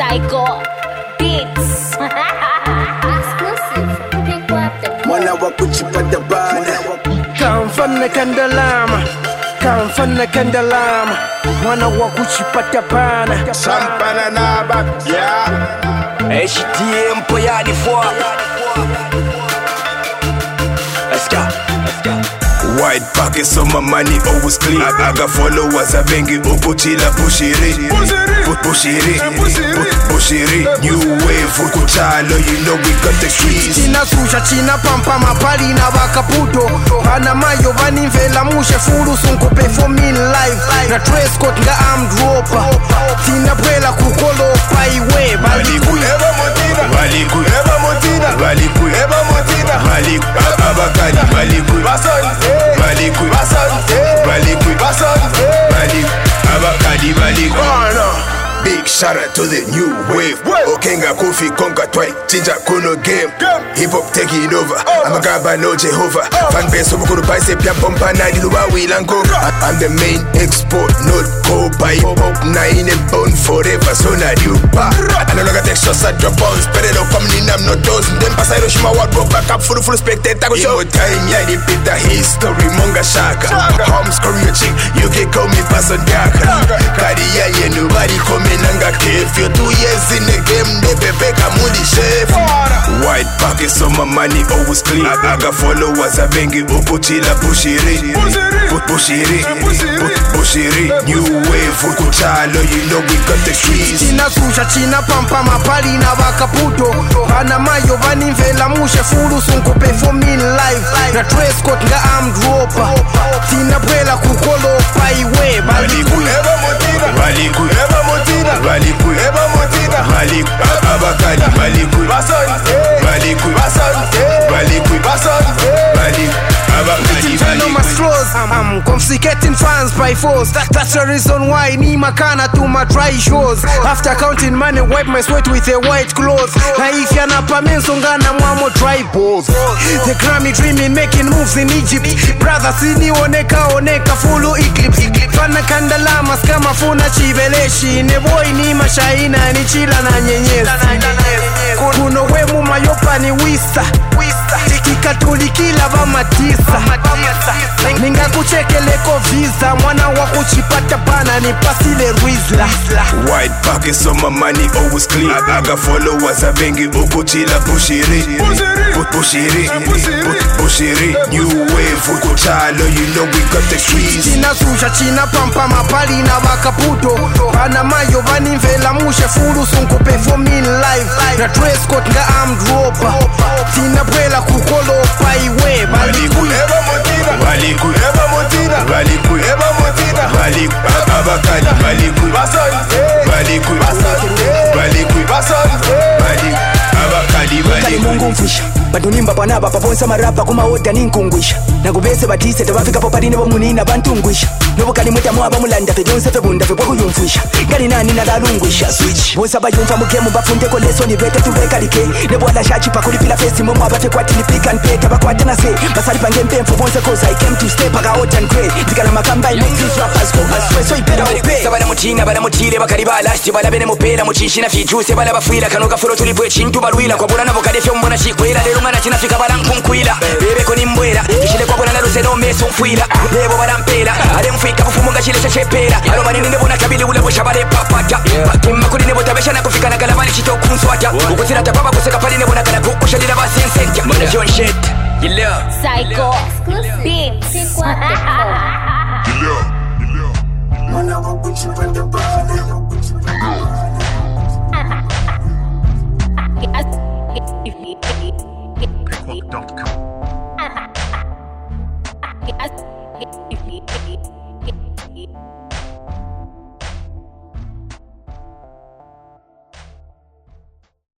Psycho Beats. Mwana wa kuchipata bana. Kamfana kandalama, kamfana kandalama. Mwana wa kuchipata bana. Sampana na bak, yeah. HDM poyani fwa. Let's go. White pockets on my money always clean. I got followers, I bang it, Ukuchila, Bushiri. New wave, Ukuchalo, you know we got the streets. China susha, China pampa, mapali na wakaputo. Panamayo, vanivela, mushe, furu, sunko, pay for me life. Na dress code, nga armed roper. Tina prela, kukolo, paiwe, balikui. Eba motina, abakali, balikui. Big shout out to the new wave. Okenga Kofi Konka Twai Chinja Kuno game. Hip hop taking over. I'm a gaba no Jehovah. Fan base of Kuru Paise Pia Pompa Nadiluwa Wilankoga. I'm the main export, not Kopa. Hip hop na in a bone forever. So na you pa. I no longer take shots at your bones. Pero come in, I'm not those. Then pass I Hiroshima wardrobe back up full spectator. Show time, yeah, they beat the history. Monga Shaka. Homes Korea chick. You can call me Pason Yaka. Kariya, yeah, nobody coming. If you're 2 years in the game, they beg a moody chef. White pockets on my money always clean. I got followers, I bang it, Ukuchila, Bushiri. New wave, Ukuchalo, you know we got the streets. China susha, China pampa, mapali na wakaputo. Panamayo, vanivela, mushe, furu, sunko, pay for me life. Na dress code, nga armed roper. Tina prela, kukolo, paiwe, balikui. I'm confiscating fans by force. That's the reason why ni makana to my dry shows. After counting money, wipe my sweat with a white cloth. Na if you're not pamensongana mwamo dry balls. The Grammy dreaming, making moves in Egypt. Brothers sini oneka fulu eclipse. Fana kandalama skama funa chibeleshi. Ne boy ni mashaina ni chila na nyenyezi. Kuno wemu mayopa ni wisa. Tikatulikila ba matisa. Ninga kuchekeleko visa. Mwana wa kuchipata bana ni pasile Rizla. White pockets on my money always clean. I got followers, I bang it, Ukuchila, Bushiri. New wave, Ukuchalo, you know we got the streets. China susha, China pampa, mapali na wakaputo. Panamayo, vanivela, mushe, furu, sunko, pay for me life. Na dress code, nga armed roper. Tina prela, kukolo, paiwe, balikui. Kali mungu mfisha batunimba panaba paponsa marapa kumaoda ninkungwisha nakubese batise tebafika poparine bomunina bantungwisha nobukali mutamu abamulanda fe byonse fe bunda fe bwakuyumfisha ngali nani nalalungwisha switch bonsa bayumva mukemu bafunde ko leso ni bete tubekalike nebwala shachi pakulipila festi momo abate kwati ni pick and pay tabakwata na say basali pangempe mfo bonse cause I came to stay paka hot and great ndikala makamba I make these rappers go astray so you better obey sabana mutina bana mutile bakali balasti bala bene mupela muchinshina fijuse bala bafwila kanoka furo tulibwe chintu balwila kwa bulana bokade fyo mbona chikwera lero mwana chinafika balankunkwila bebe ko nimbwera kishile kwa bona rusero meso mfwila lebo balampela ale mfika bufumunga chile chepela alo manini nebona kabili ule boshabale papata bakimma kuli nebo tabesha na kufika na galabani chitokunswata ukuzira tababa kuseka pali nebo na kana kukushalira basinsenja mana John shit Psycho Beats. Mwana wa kuchipata bana. Yes.